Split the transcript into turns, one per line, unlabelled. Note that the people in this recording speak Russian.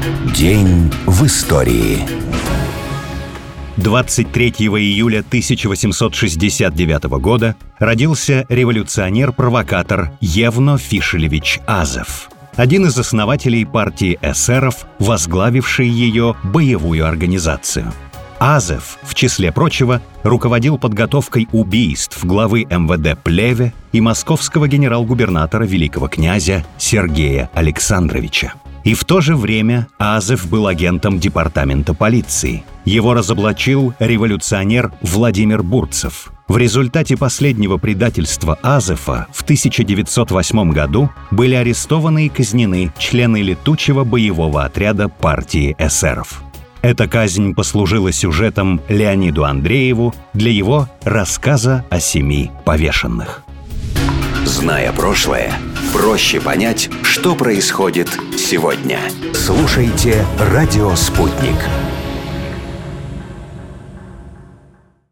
День в истории.
23 июля 1869 года родился революционер-провокатор Евно Фишелевич Азов, один из основателей партии эсеров, возглавивший ее боевую организацию. Азов, в числе прочего, руководил подготовкой убийств главы МВД Плеве и московского генерал-губернатора великого князя Сергея Александровича. И в то же время Азов был агентом департамента полиции. Его разоблачил революционер Владимир Бурцев. В результате последнего предательства Азова в 1908 году были арестованы и казнены члены летучего боевого отряда партии эсеров. Эта казнь послужила сюжетом Леониду Андрееву для его рассказа о 7 повешенных.
Зная прошлое, проще понять, что происходит сегодня. Слушайте «Радио Спутник».